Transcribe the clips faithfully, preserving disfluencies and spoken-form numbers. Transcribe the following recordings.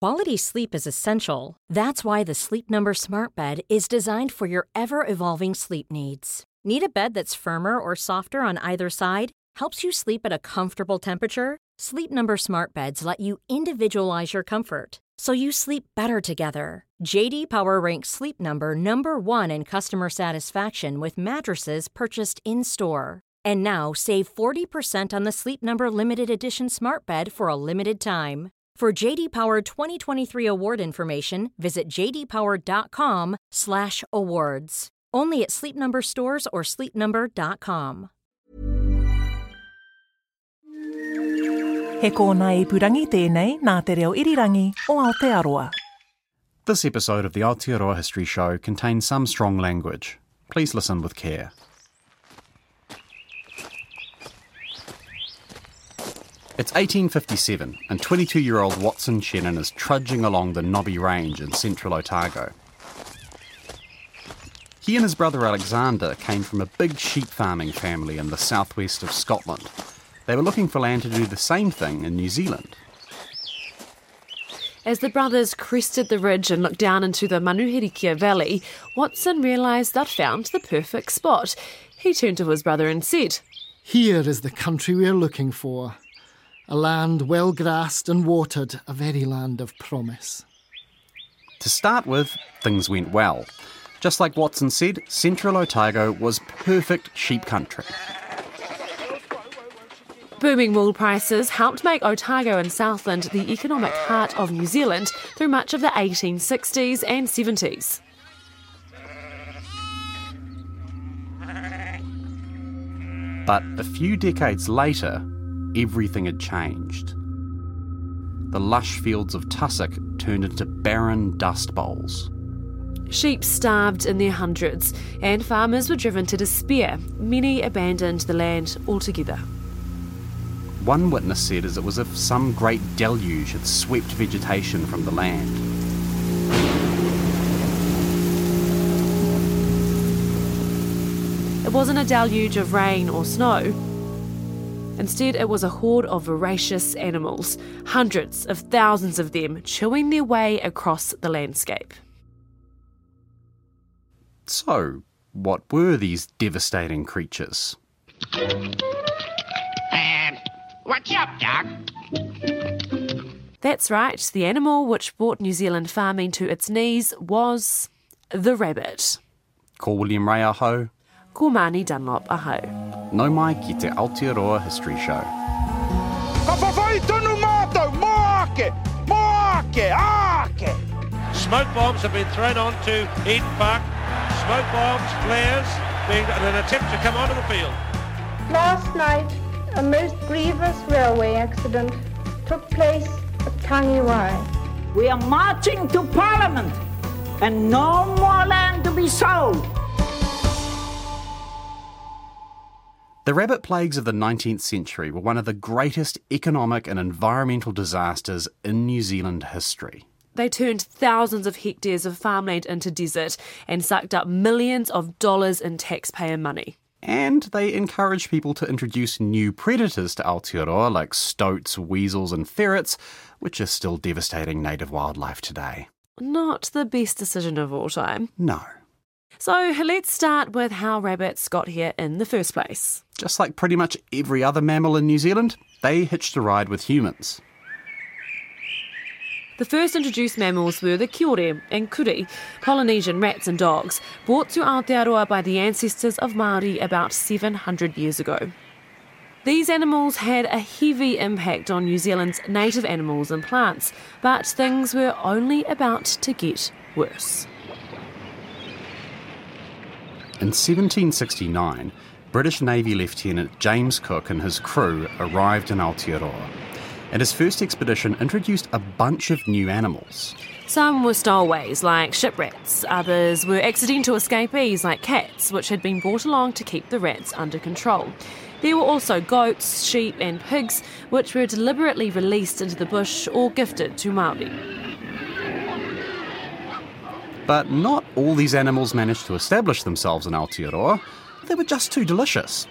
Quality sleep is essential. That's why the Sleep Number Smart Bed is designed for your ever-evolving sleep needs. Need a bed that's firmer or softer on either side? Helps you sleep at a comfortable temperature? Sleep Number Smart Beds let you individualize your comfort, so you sleep better together. J D Power ranks Sleep Number number one in customer satisfaction with mattresses purchased in-store. And now save forty percent on the Sleep Number Limited Edition Smart Bed for a limited time. For J D Power twenty twenty-three award information, visit j d power dot com slash awards. Only at Sleep Number stores or sleep number dot com. He kōna i purangi tēnei nā te reo irirangi o Aotearoa. This episode of the Aotearoa History Show contains some strong language. Please listen with care. It's eighteen fifty-seven, and twenty-two-year-old Watson Shannon is trudging along the Nobby Range in central Otago. He and his brother Alexander came from a big sheep farming family in the southwest of Scotland. They were looking for land to do the same thing in New Zealand. As the brothers crested the ridge and looked down into the Manuherikia Valley, Watson realised they'd found the perfect spot. He turned to his brother and said, "Here is the country we are looking for. A land well grassed and watered, a very land of promise." To start with, things went well. Just like Watson said, central Otago was perfect sheep country. Booming wool prices helped make Otago and Southland the economic heart of New Zealand through much of the eighteen sixties and seventies. But a few decades later, everything had changed. The lush fields of tussock turned into barren dust bowls. Sheep starved in their hundreds, and farmers were driven to despair. Many abandoned the land altogether. One witness said as it was if some great deluge had swept vegetation from the land. It wasn't a deluge of rain or snow. Instead, it was a horde of voracious animals, hundreds of thousands of them chewing their way across the landscape. So, what were these devastating creatures? Um, what's up, Doc? That's right, the animal which brought New Zealand farming to its knees was the rabbit. Ko William Ray aho. Ko Māni Dunlop aho. Nau mai ki te Aotearoa History Show. Ka whawhai tonu mātou, mō ake, mō ake, ake! Smoke bombs have been thrown onto Eden Park. Smoke bombs, flares, being an attempt to come onto the field. Last night, a most grievous railway accident took place at Tangiwai. We are marching to Parliament, and no more land to be sold. The rabbit plagues of the nineteenth century were one of the greatest economic and environmental disasters in New Zealand history. They turned thousands of hectares of farmland into desert and sucked up millions of dollars in taxpayer money. And they encouraged people to introduce new predators to Aotearoa like stoats, weasels and ferrets, which are still devastating native wildlife today. Not the best decision of all time. No. So let's start with how rabbits got here in the first place. Just like pretty much every other mammal in New Zealand, they hitched a ride with humans. The first introduced mammals were the kiore and kuri, Polynesian rats and dogs, brought to Aotearoa by the ancestors of Māori about seven hundred years ago. These animals had a heavy impact on New Zealand's native animals and plants, but things were only about to get worse. In seventeen sixty-nine, British Navy Lieutenant James Cook and his crew arrived in Aotearoa, and his first expedition introduced a bunch of new animals. Some were stowaways, like shipwrats. Others were accidental escapees, like cats, which had been brought along to keep the rats under control. There were also goats, sheep and pigs, which were deliberately released into the bush or gifted to Māori. But not all these animals managed to establish themselves in Aotearoa. They were just too delicious.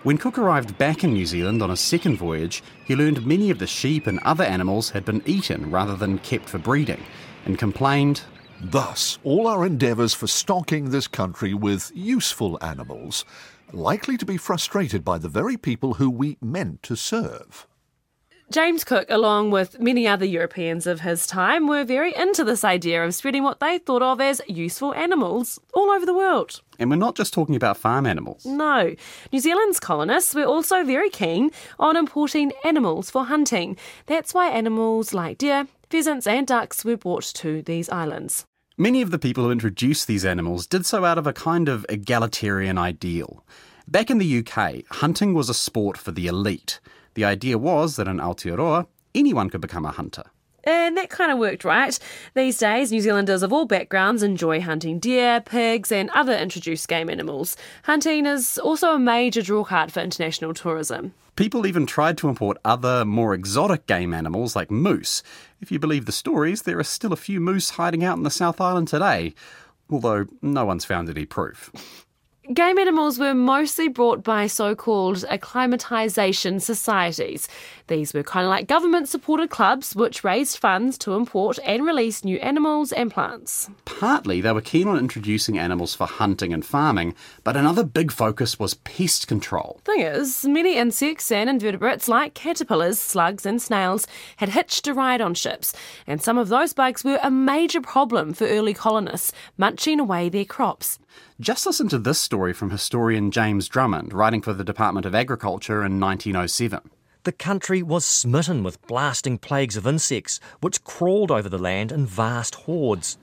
When Cook arrived back in New Zealand on his second voyage, he learned many of the sheep and other animals had been eaten rather than kept for breeding, and complained, "Thus, all our endeavours for stocking this country with useful animals likely to be frustrated by the very people who we meant to serve." James Cook, along with many other Europeans of his time, were very into this idea of spreading what they thought of as useful animals all over the world. And we're not just talking about farm animals. No. New Zealand's colonists were also very keen on importing animals for hunting. That's why animals like deer, pheasants and ducks were brought to these islands. Many of the people who introduced these animals did so out of a kind of egalitarian ideal. Back in the U K, hunting was a sport for the elite. The idea was that in Aotearoa, anyone could become a hunter. And that kind of worked, right? These days, New Zealanders of all backgrounds enjoy hunting deer, pigs and other introduced game animals. Hunting is also a major drawcard for international tourism. People even tried to import other, more exotic game animals like moose. If you believe the stories, there are still a few moose hiding out in the South Island today, although no one's found any proof. Game animals were mostly brought by so-called acclimatisation societies. These were kind of like government-supported clubs which raised funds to import and release new animals and plants. Partly they were keen on introducing animals for hunting and farming, but another big focus was pest control. Thing is, many insects and invertebrates like caterpillars, slugs and snails had hitched a ride on ships, and some of those bugs were a major problem for early colonists, munching away their crops. Just listen to this story from historian James Drummond, writing for the Department of Agriculture in nineteen oh seven. The country was smitten with blasting plagues of insects, which crawled over the land in vast hordes.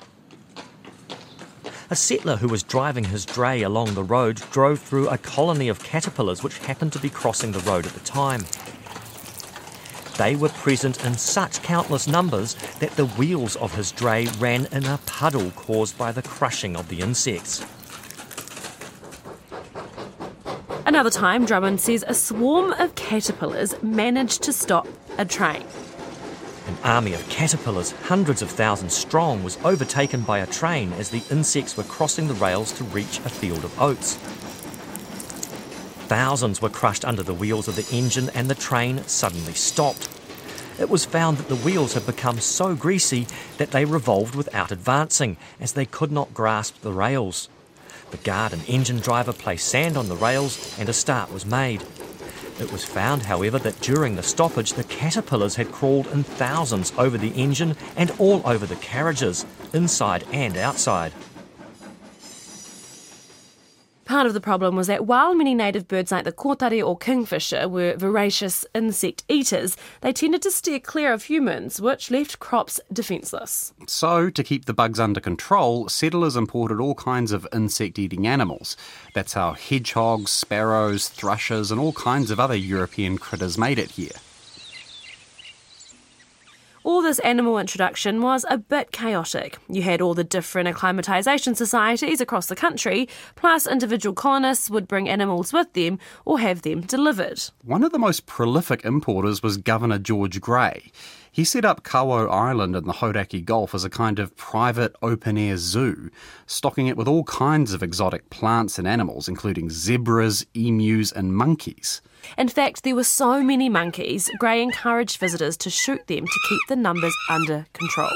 A settler who was driving his dray along the road drove through a colony of caterpillars which happened to be crossing the road at the time. They were present in such countless numbers that the wheels of his dray ran in a puddle caused by the crushing of the insects. Another time, Drummond says a swarm of caterpillars managed to stop a train. An army of caterpillars, hundreds of thousands strong, was overtaken by a train as the insects were crossing the rails to reach a field of oats. Thousands were crushed under the wheels of the engine and the train suddenly stopped. It was found that the wheels had become so greasy that they revolved without advancing, as they could not grasp the rails. The guard and engine driver placed sand on the rails and a start was made. It was found, however, that during the stoppage the caterpillars had crawled in thousands over the engine and all over the carriages, inside and outside. Part of the problem was that while many native birds like the kōtare or kingfisher were voracious insect eaters, they tended to steer clear of humans, which left crops defenceless. So, to keep the bugs under control, settlers imported all kinds of insect-eating animals. That's how hedgehogs, sparrows, thrushes and all kinds of other European critters made it here. All this animal introduction was a bit chaotic. You had all the different acclimatisation societies across the country, plus individual colonists would bring animals with them or have them delivered. One of the most prolific importers was Governor George Grey. He set up Kawo Island in the Hauraki Gulf as a kind of private open-air zoo, stocking it with all kinds of exotic plants and animals, including zebras, emus and monkeys. In fact, there were so many monkeys, Grey encouraged visitors to shoot them to keep the numbers under control.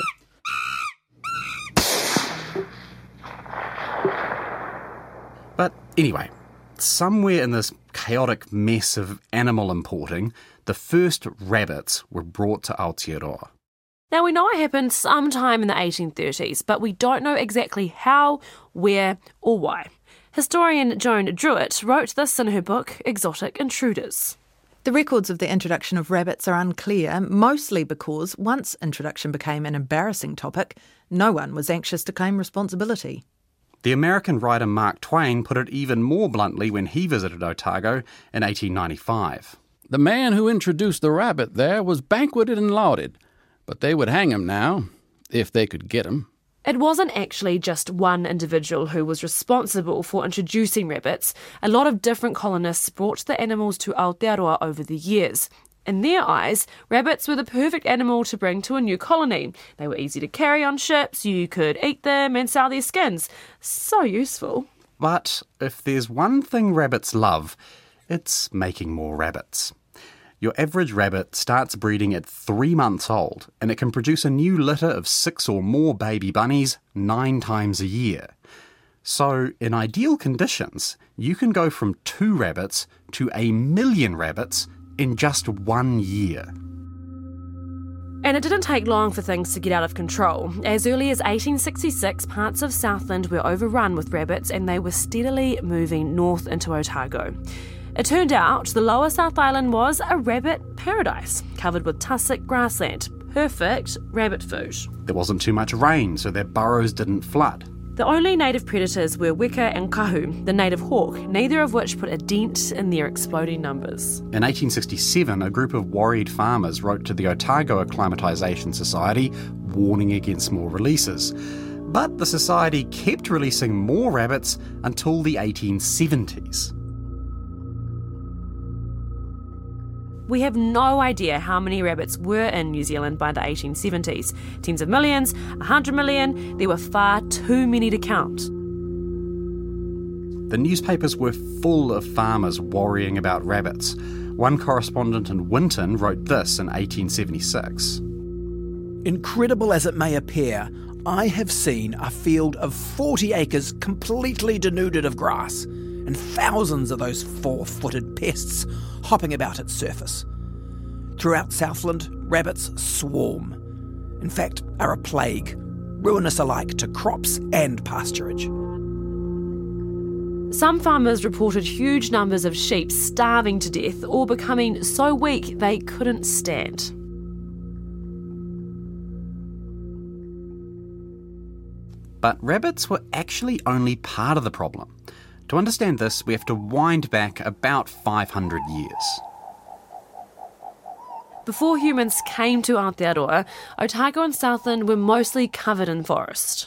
But anyway, somewhere in this chaotic mess of animal importing, the first rabbits were brought to Aotearoa. Now, we know it happened sometime in the eighteen thirties, but we don't know exactly how, where or why. Historian Joan Druitt wrote this in her book, Exotic Intruders. The records of the introduction of rabbits are unclear, mostly because once introduction became an embarrassing topic, no one was anxious to claim responsibility. The American writer Mark Twain put it even more bluntly when he visited Otago in eighteen ninety-five. The man who introduced the rabbit there was banqueted and lauded, but they would hang him now, if they could get him. It wasn't actually just one individual who was responsible for introducing rabbits. A lot of different colonists brought the animals to Aotearoa over the years. In their eyes, rabbits were the perfect animal to bring to a new colony. They were easy to carry on ships, you could eat them and sell their skins. So useful. But if there's one thing rabbits love, It's making more rabbits. Your average rabbit starts breeding at three months old, and it can produce a new litter of six or more baby bunnies nine times a year. So, in ideal conditions, you can go from two rabbits to a million rabbits in just one year. And it didn't take long for things to get out of control. As early as eighteen sixty-six, parts of Southland were overrun with rabbits and they were steadily moving north into Otago. It turned out the lower South Island was a rabbit paradise, covered with tussock grassland. Perfect rabbit food. There wasn't too much rain, so their burrows didn't flood. The only native predators were weka and kahu, the native hawk, neither of which put a dent in their exploding numbers. In eighteen sixty-seven, a group of worried farmers wrote to the Otago Acclimatisation Society warning against more releases. But the society kept releasing more rabbits until the eighteen seventies. We have no idea how many rabbits were in New Zealand by the eighteen seventies. Tens of millions, a hundred million, there were far too many to count. The newspapers were full of farmers worrying about rabbits. One correspondent in Winton wrote this in eighteen seventy-six. Incredible as it may appear, I have seen a field of forty acres completely denuded of grass, and thousands of those four-footed pests hopping about its surface. Throughout Southland, rabbits swarm. In fact, are a plague, ruinous alike to crops and pasturage. Some farmers reported huge numbers of sheep starving to death or becoming so weak they couldn't stand. But rabbits were actually only part of the problem. To understand this, we have to wind back about five hundred years. Before humans came to Aotearoa, Otago and Southland were mostly covered in forest.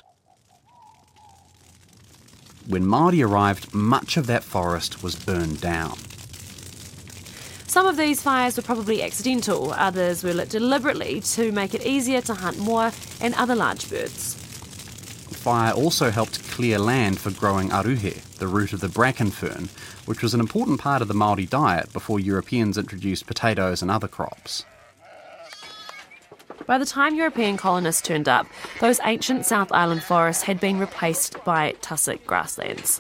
When Māori arrived, much of that forest was burned down. Some of these fires were probably accidental, others were lit deliberately to make it easier to hunt moa and other large birds. Fire also helped clear land for growing aruhe, the root of the bracken fern, which was an important part of the Māori diet before Europeans introduced potatoes and other crops. By the time European colonists turned up, those ancient South Island forests had been replaced by tussock grasslands.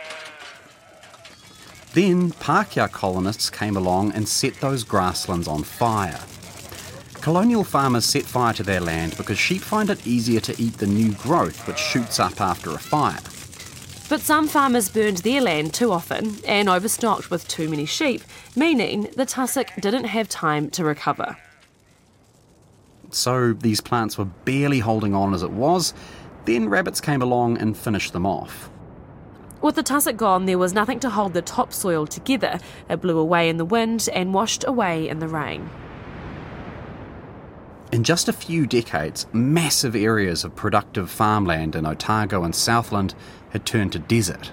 Then Pākehā colonists came along and set those grasslands on fire. Colonial farmers set fire to their land because sheep find it easier to eat the new growth which shoots up after a fire. But some farmers burned their land too often and overstocked with too many sheep, meaning the tussock didn't have time to recover. So these plants were barely holding on as it was. Then rabbits came along and finished them off. With the tussock gone, there was nothing to hold the topsoil together. It blew away in the wind and washed away in the rain. In just a few decades, massive areas of productive farmland in Otago and Southland had turned to desert.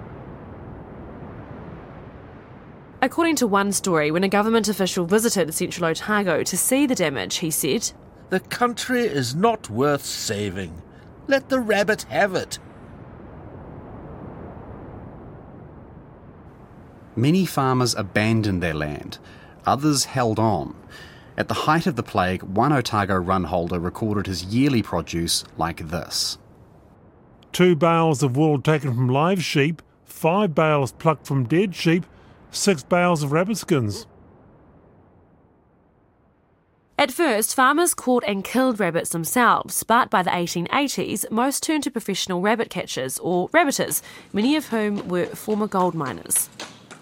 According to one story, when a government official visited central Otago to see the damage, he said, "The country is not worth saving. Let the rabbit have it." Many farmers abandoned their land. Others held on. At the height of the plague, one Otago run holder recorded his yearly produce like this. Two bales of wool taken from live sheep, five bales plucked from dead sheep, six bales of rabbit skins. At first, farmers caught and killed rabbits themselves, but by the eighteen eighties, most turned to professional rabbit catchers, or rabbiters, many of whom were former gold miners.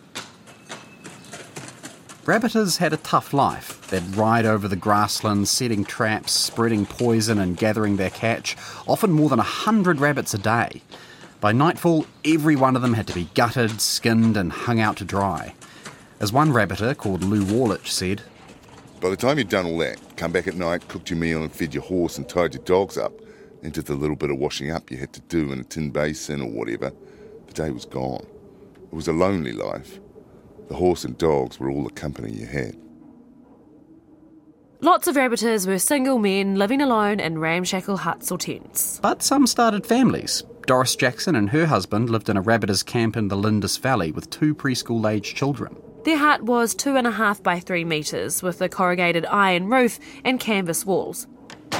Rabbiters had a tough life. They'd ride over the grasslands, setting traps, spreading poison and gathering their catch, often more than a hundred rabbits a day. By nightfall, every one of them had to be gutted, skinned and hung out to dry. As one rabbiter called Lou Warlich said, "By the time you'd done all that, come back at night, cooked your meal and fed your horse and tied your dogs up, then did the little bit of washing up you had to do in a tin basin or whatever, the day was gone. It was a lonely life. The horse and dogs were all the company you had." Lots of rabbiters were single men living alone in ramshackle huts or tents. But some started families. Doris Jackson and her husband lived in a rabbiters camp in the Lindis Valley with two preschool-aged children. Their hut was two and a half by three metres with a corrugated iron roof and canvas walls.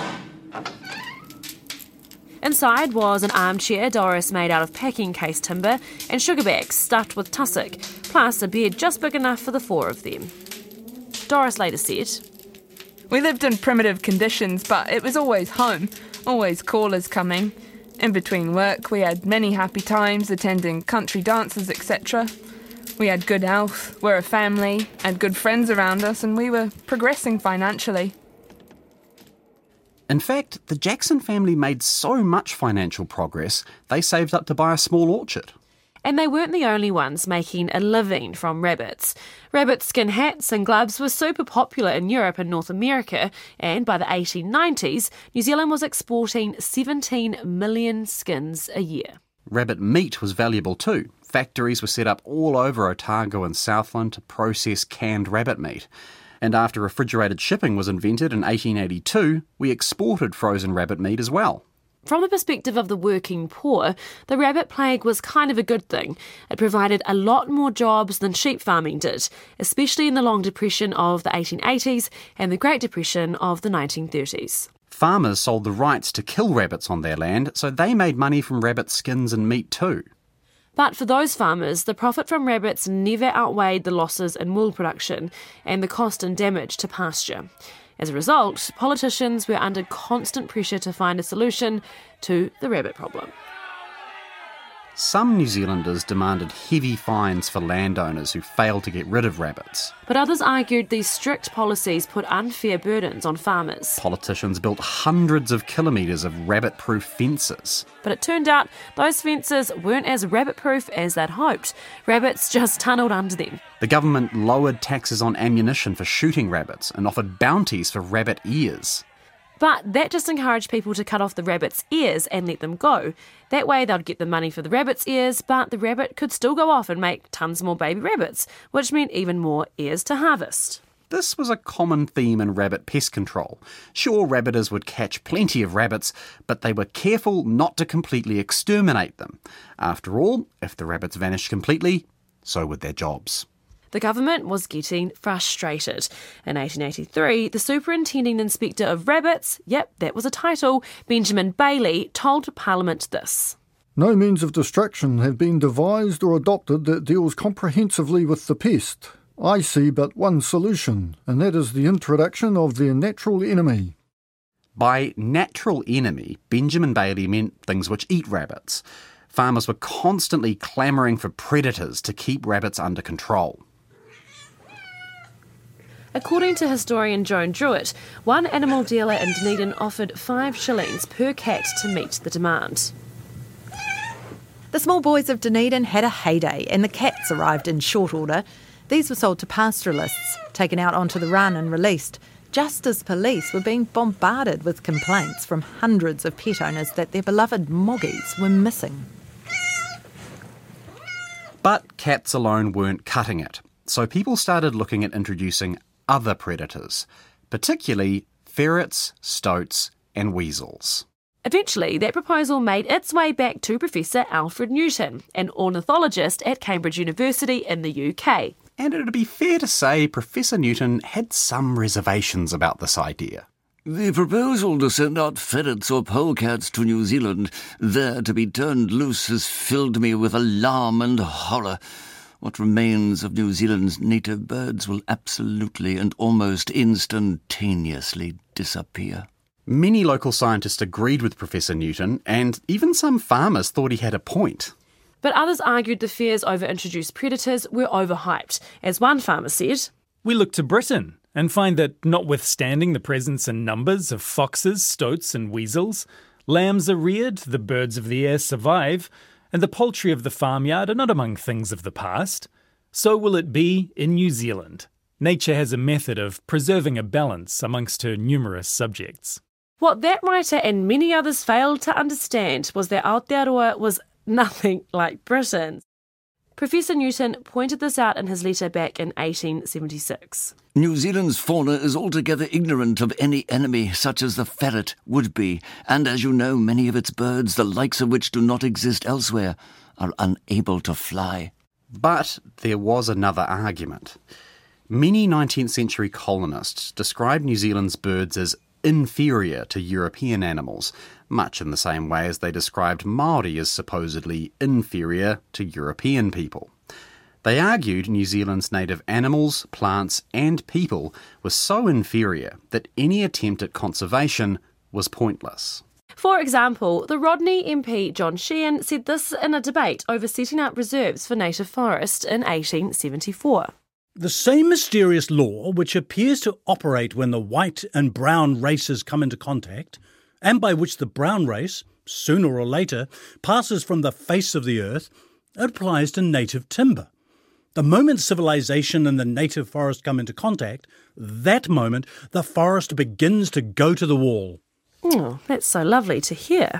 Inside was an armchair Doris made out of packing case timber and sugar bags stuffed with tussock, plus a bed just big enough for the four of them. Doris later said, "We lived in primitive conditions, but it was always home, always callers coming. In between work, we had many happy times attending country dances, et cetera. We had good health, we're a family, had good friends around us, and we were progressing financially." In fact, the Jackson family made so much financial progress, they saved up to buy a small orchard. And they weren't the only ones making a living from rabbits. Rabbit skin hats and gloves were super popular in Europe and North America, and by the eighteen nineties, New Zealand was exporting seventeen million skins a year. Rabbit meat was valuable too. Factories were set up all over Otago and Southland to process canned rabbit meat. And after refrigerated shipping was invented in eighteen eighty-two, we exported frozen rabbit meat as well. From the perspective of the working poor, the rabbit plague was kind of a good thing. It provided a lot more jobs than sheep farming did, especially in the long depression of the eighteen eighties and the Great Depression of the nineteen thirties. Farmers sold the rights to kill rabbits on their land, so they made money from rabbit skins and meat too. But for those farmers, the profit from rabbits never outweighed the losses in wool production and the cost and damage to pasture. As a result, politicians were under constant pressure to find a solution to the rabbit problem. Some New Zealanders demanded heavy fines for landowners who failed to get rid of rabbits. But others argued these strict policies put unfair burdens on farmers. Politicians built hundreds of kilometres of rabbit-proof fences. But it turned out those fences weren't as rabbit-proof as they'd hoped. Rabbits just tunnelled under them. The government lowered taxes on ammunition for shooting rabbits and offered bounties for rabbit ears. But that just encouraged people to cut off the rabbit's ears and let them go. That way they'd get the money for the rabbit's ears, but the rabbit could still go off and make tons more baby rabbits, which meant even more ears to harvest. This was a common theme in rabbit pest control. Sure, rabbiters would catch plenty of rabbits, but they were careful not to completely exterminate them. After all, if the rabbits vanished completely, so would their jobs. The government was getting frustrated. In eighteen eighty-three, the Superintending Inspector of Rabbits, yep, that was a title, Benjamin Bailey, told Parliament this. "No means of distraction have been devised or adopted that deals comprehensively with the pest. I see but one solution, and that is the introduction of their natural enemy." By natural enemy, Benjamin Bailey meant things which eat rabbits. Farmers were constantly clamouring for predators to keep rabbits under control. According to historian Joan Druitt, one animal dealer in Dunedin offered five shillings per cat to meet the demand. The small boys of Dunedin had a heyday and the cats arrived in short order. These were sold to pastoralists, taken out onto the run and released, just as police were being bombarded with complaints from hundreds of pet owners that their beloved moggies were missing. But cats alone weren't cutting it, so people started looking at introducing other predators, particularly ferrets, stoats and weasels. Eventually, that proposal made its way back to Professor Alfred Newton, an ornithologist at Cambridge University in the U K. And it would be fair to say Professor Newton had some reservations about this idea. The proposal to send out ferrets or polecats to New Zealand, there to be turned loose, has filled me with alarm and horror. What remains of New Zealand's native birds will absolutely and almost instantaneously disappear. Many local scientists agreed with Professor Newton, and even some farmers thought he had a point. But others argued the fears over introduced predators were overhyped. As one farmer said, "We look to Britain and find that, notwithstanding the presence in numbers of foxes, stoats and weasels, lambs are reared, the birds of the air survive, and the poultry of the farmyard are not among things of the past. So will it be in New Zealand. Nature has a method of preserving a balance amongst her numerous subjects." What that writer and many others failed to understand was that Aotearoa was nothing like Britain. Professor Newton pointed this out in his letter back in eighteen seventy-six. New Zealand's fauna is altogether ignorant of any enemy such as the ferret would be, and as you know, many of its birds, the likes of which do not exist elsewhere, are unable to fly. But there was another argument. Many nineteenth century colonists described New Zealand's birds as inferior to European animals, much in the same way as they described Māori as supposedly inferior to European people. They argued New Zealand's native animals, plants and people were so inferior that any attempt at conservation was pointless. For example, the Rodney M P John Sheehan said this in a debate over setting up reserves for native forest in eighteen seventy-four. The same mysterious law which appears to operate when the white and brown races come into contact, and by which the brown race, sooner or later, passes from the face of the earth, applies to native timber. The moment civilization and the native forest come into contact, that moment the forest begins to go to the wall. Oh, that's so lovely to hear.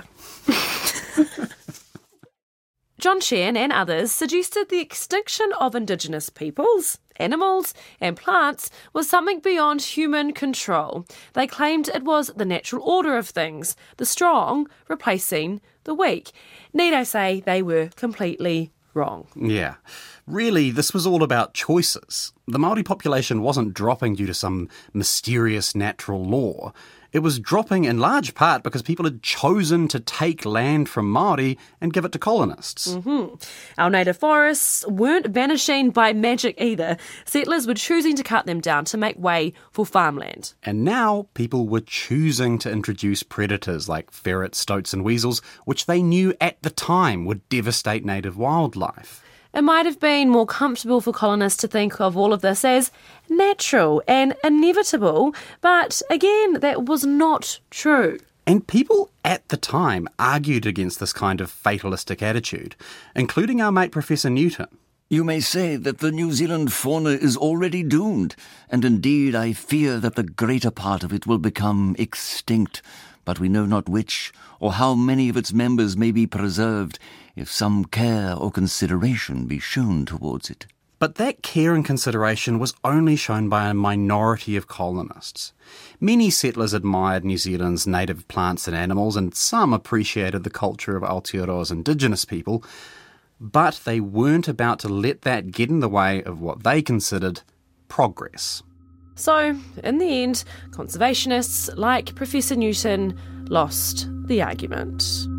John Sheehan and others suggested the extinction of Indigenous peoples, animals and plants was something beyond human control. They claimed it was the natural order of things, the strong replacing the weak. Need I say they were completely wrong? Yeah. Really, this was all about choices. The Māori population wasn't dropping due to some mysterious natural law. It was dropping in large part because people had chosen to take land from Māori and give it to colonists. Mm-hmm. Our native forests weren't vanishing by magic either. Settlers were choosing to cut them down to make way for farmland. And now people were choosing to introduce predators like ferrets, stoats and weasels, which they knew at the time would devastate native wildlife. It might have been more comfortable for colonists to think of all of this as natural and inevitable, but again, that was not true. And people at the time argued against this kind of fatalistic attitude, including our mate Professor Newton. You may say that the New Zealand fauna is already doomed, and indeed I fear that the greater part of it will become extinct, but we know not which, or how many of its members may be preserved, if some care or consideration be shown towards it. But that care and consideration was only shown by a minority of colonists. Many settlers admired New Zealand's native plants and animals, and some appreciated the culture of Aotearoa's Indigenous people, but they weren't about to let that get in the way of what they considered progress. So, in the end, conservationists like Professor Newton lost the argument.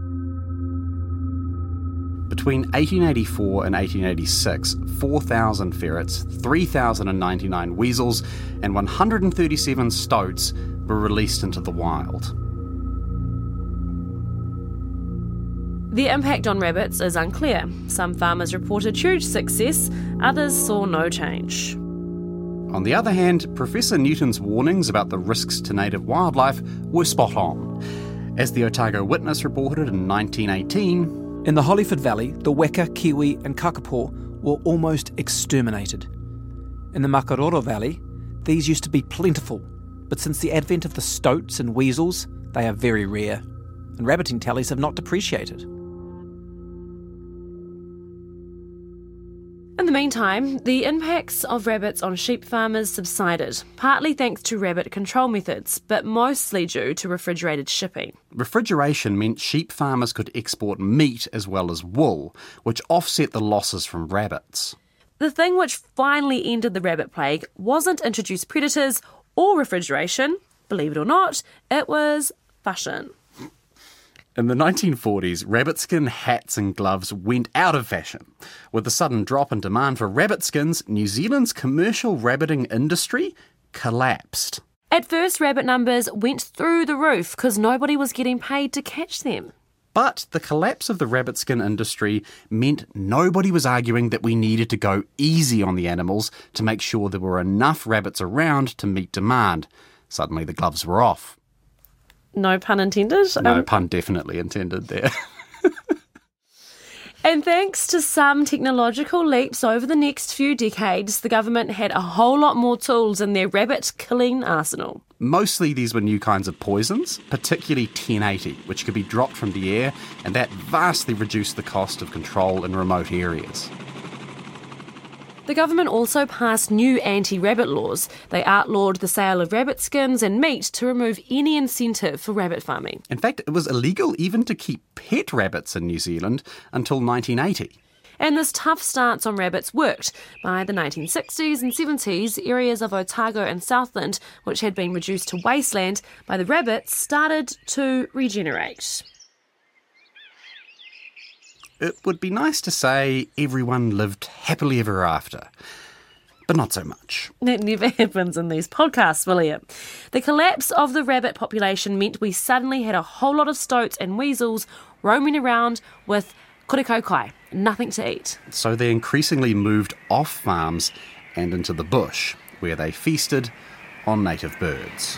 Between eighteen eighty-four and eighteen eighty-six, four thousand ferrets, three thousand ninety-nine weasels, and one hundred thirty-seven stoats were released into the wild. The impact on rabbits is unclear. Some farmers reported huge success, others saw no change. On the other hand, Professor Newton's warnings about the risks to native wildlife were spot on. As the Otago Witness reported in nineteen eighteen, in the Hollyford Valley, the weka, kiwi and kakapo were almost exterminated. In the Makaroro Valley, these used to be plentiful, but since the advent of the stoats and weasels, they are very rare, and rabbiting tallies have not depreciated. In the meantime, the impacts of rabbits on sheep farmers subsided, partly thanks to rabbit control methods, but mostly due to refrigerated shipping. Refrigeration meant sheep farmers could export meat as well as wool, which offset the losses from rabbits. The thing which finally ended the rabbit plague wasn't introduced predators or refrigeration. Believe it or not, it was fashion. In the nineteen forties, rabbit skin hats and gloves went out of fashion. With the sudden drop in demand for rabbit skins, New Zealand's commercial rabbiting industry collapsed. At first, rabbit numbers went through the roof because nobody was getting paid to catch them. But the collapse of the rabbit skin industry meant nobody was arguing that we needed to go easy on the animals to make sure there were enough rabbits around to meet demand. Suddenly the gloves were off. No pun intended? No um, pun definitely intended there. And thanks to some technological leaps over the next few decades, the government had a whole lot more tools in their rabbit-killing arsenal. Mostly these were new kinds of poisons, particularly ten eighty, which could be dropped from the air, and that vastly reduced the cost of control in remote areas. The government also passed new anti-rabbit laws. They outlawed the sale of rabbit skins and meat to remove any incentive for rabbit farming. In fact, it was illegal even to keep pet rabbits in New Zealand until nineteen eighty. And this tough stance on rabbits worked. By the nineteen sixties and seventies, areas of Otago and Southland, which had been reduced to wasteland by the rabbits, started to regenerate. It would be nice to say everyone lived happily ever after, but not so much. That never happens in these podcasts, will it? The collapse of the rabbit population meant we suddenly had a whole lot of stoats and weasels roaming around with korikokai, nothing to eat. So they increasingly moved off farms and into the bush, where they feasted on native birds.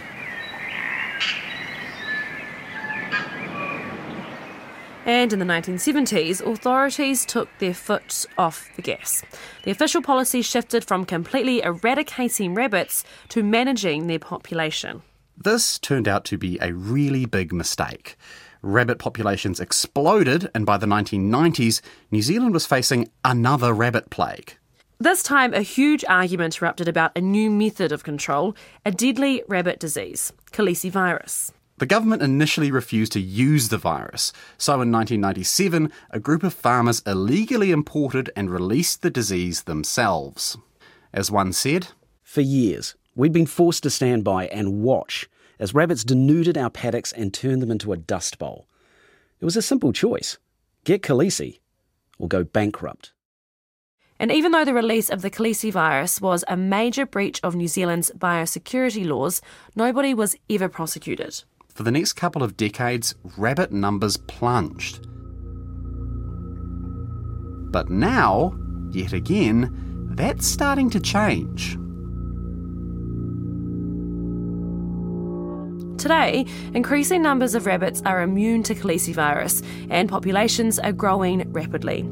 And in the nineteen seventies, authorities took their foot off the gas. The official policy shifted from completely eradicating rabbits to managing their population. This turned out to be a really big mistake. Rabbit populations exploded, and by the nineteen nineties, New Zealand was facing another rabbit plague. This time, a huge argument erupted about a new method of control, a deadly rabbit disease, calicivirus. The government initially refused to use the virus, so in nineteen ninety-seven, a group of farmers illegally imported and released the disease themselves. As one said, "For years, we'd been forced to stand by and watch as rabbits denuded our paddocks and turned them into a dust bowl. It was a simple choice: get calici or go bankrupt." And even though the release of the calicivirus was a major breach of New Zealand's biosecurity laws, nobody was ever prosecuted. For the next couple of decades, rabbit numbers plunged. But now, yet again, that's starting to change. Today, increasing numbers of rabbits are immune to calicivirus, and populations are growing rapidly.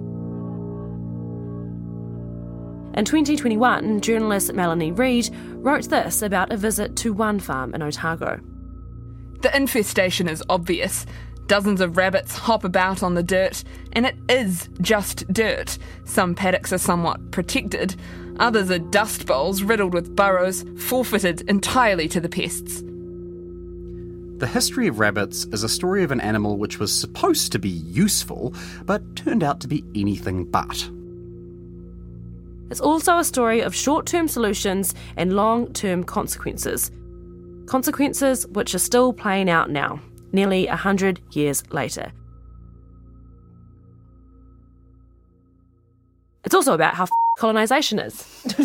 In twenty twenty-one, journalist Melanie Reid wrote this about a visit to one farm in Otago. The infestation is obvious. Dozens of rabbits hop about on the dirt, and it is just dirt. Some paddocks are somewhat protected. Others are dust bowls riddled with burrows, forfeited entirely to the pests. The history of rabbits is a story of an animal which was supposed to be useful, but turned out to be anything but. It's also a story of short-term solutions and long-term consequences. Consequences which are still playing out now, nearly a hundred years later. It's also about how f- colonisation is.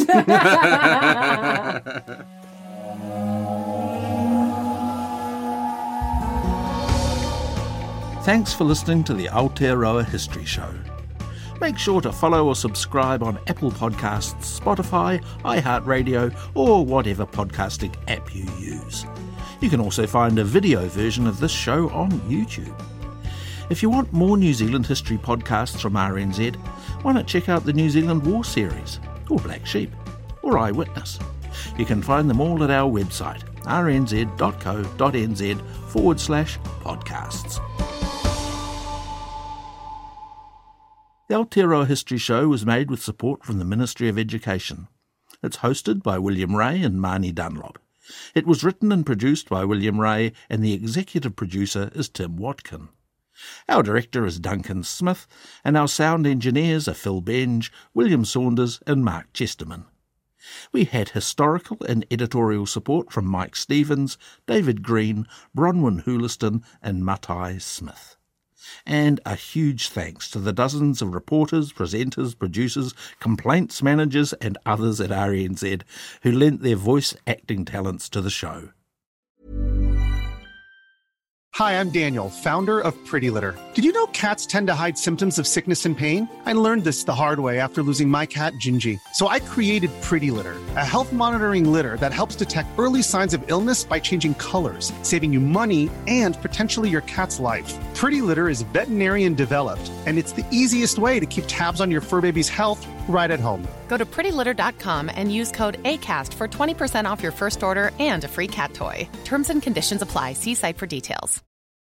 Thanks for listening to the Aotearoa History Show. Make sure to follow or subscribe on Apple Podcasts, Spotify, iHeartRadio, or whatever podcasting app you use. You can also find a video version of this show on YouTube. If you want more New Zealand history podcasts from R N Z, why not check out the New Zealand War Series, or Black Sheep, or Eyewitness. You can find them all at our website, rnz.co.nz forward slash podcasts. The Aotearoa History Show was made with support from the Ministry of Education. It's hosted by William Ray and Marnie Dunlop. It was written and produced by William Ray, and the executive producer is Tim Watkin. Our director is Duncan Smith, and our sound engineers are Phil Benge, William Saunders and Mark Chesterman. We had historical and editorial support from Mike Stevens, David Green, Bronwyn Houliston and Matai Smith. And a huge thanks to the dozens of reporters, presenters, producers, complaints managers and others at R N Z who lent their voice acting talents to the show. Hi, I'm Daniel, founder of Pretty Litter. Did you know cats tend to hide symptoms of sickness and pain? I learned this the hard way after losing my cat, Gingy. So I created Pretty Litter, a health monitoring litter that helps detect early signs of illness by changing colors, saving you money and potentially your cat's life. Pretty Litter is veterinarian developed, and it's the easiest way to keep tabs on your fur baby's health right at home. Go to pretty litter dot com and use code ACAST for twenty percent off your first order and a free cat toy. Terms and conditions apply. See site for details.